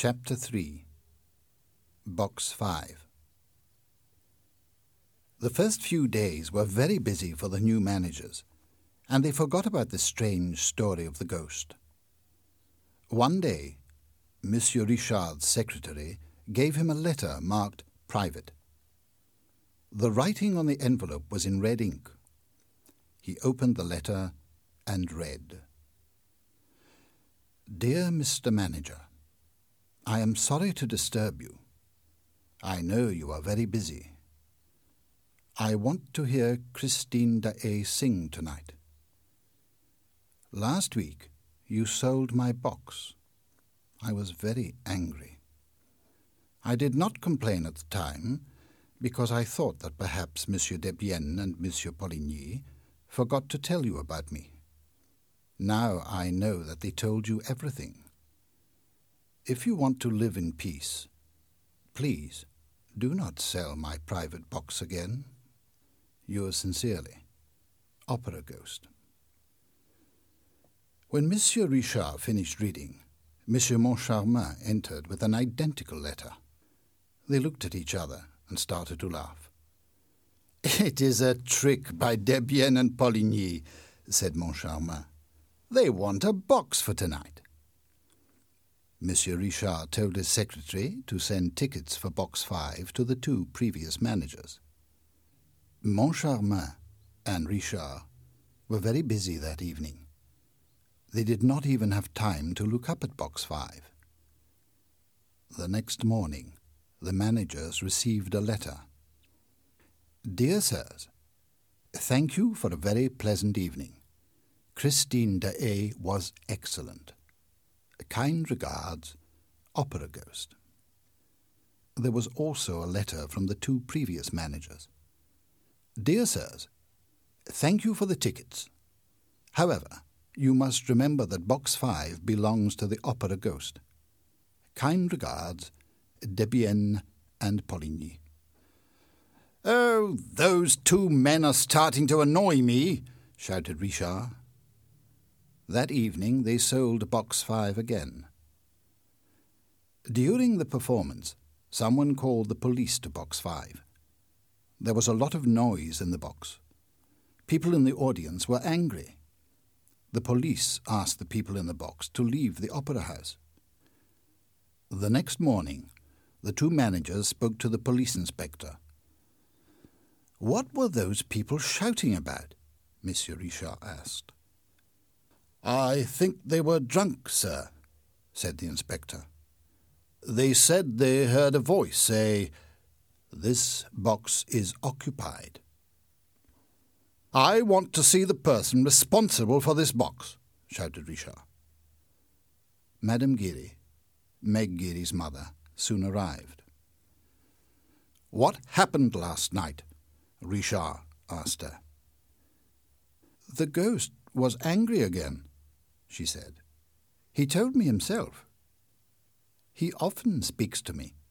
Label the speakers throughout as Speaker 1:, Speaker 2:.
Speaker 1: Chapter 3 Box 5. The first few days were very busy for the new managers, and they forgot about the strange story of the ghost. One day, Monsieur Richard's secretary gave him a letter marked private. The writing on the envelope was in red ink. He opened the letter and read, "Dear Mr. Manager, I am sorry to disturb you. I know you are very busy. I want to hear Christine Daae sing tonight. Last week you sold my box. I was very angry. I did not complain at the time because I thought that perhaps Monsieur Debienne and Monsieur Poligny forgot to tell you about me. Now I know that they told you everything. If you want to live in peace, please do not sell my private box again. Yours sincerely, Opera Ghost." When Monsieur Richard finished reading, Monsieur Moncharmin entered with an identical letter. They looked at each other and started to laugh. "It is a trick by Debienne and Poligny," said Moncharmin. "They want a box for tonight." Monsieur Richard told his secretary to send tickets for Box 5 to the two previous managers. Moncharmin and Richard were very busy that evening. They did not even have time to look up at Box 5. The next morning, the managers received a letter. "Dear Sirs, thank you for a very pleasant evening. Christine Daae was excellent. Kind regards, Opera Ghost." There was also a letter from the two previous managers. "Dear Sirs, thank you for the tickets. However, you must remember that Box 5 belongs to the Opera Ghost. Kind regards, Debienne and Poligny." "Oh, those two men are starting to annoy me," shouted Richard. That evening they sold Box 5 again. During the performance, someone called the police to Box 5. There was a lot of noise in the box. People in the audience were angry. The police asked the people in the box to leave the opera house. The next morning, the two managers spoke to the police inspector. "What were those people shouting about?" Monsieur Richard asked. "I think they were drunk, sir," said the inspector. "They said they heard a voice say, 'This box is occupied.'" "I want to see the person responsible for this box," shouted Richard. Madame Giry, Meg Giry's mother, soon arrived. "What happened last night?" Richard asked her. "The ghost was angry again," she said. "He told me himself. He often speaks to me."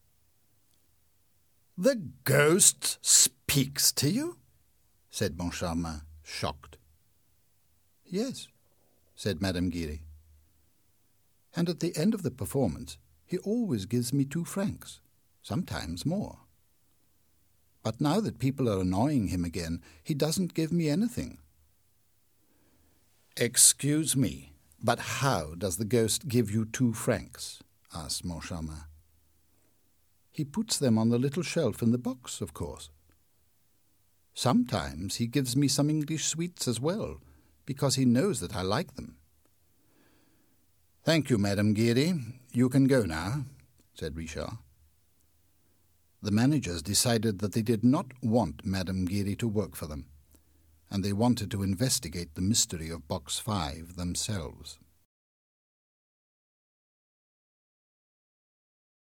Speaker 1: "The ghost speaks to you?" said Moncharmin, shocked. "Yes," said Madame Giry. "And at the end of the performance, he always gives me 2 francs, sometimes more. But now that people are annoying him again, he doesn't give me anything." "Excuse me, but how does the ghost give you 2 francs?" asked Moncharmin. "He puts them on the little shelf in the box, of course. Sometimes he gives me some English sweets as well, because he knows that I like them." "Thank you, Madame Giry. You can go now," said Richard. The managers decided that they did not want Madame Giry to work for them, and they wanted to investigate the mystery of Box 5 themselves.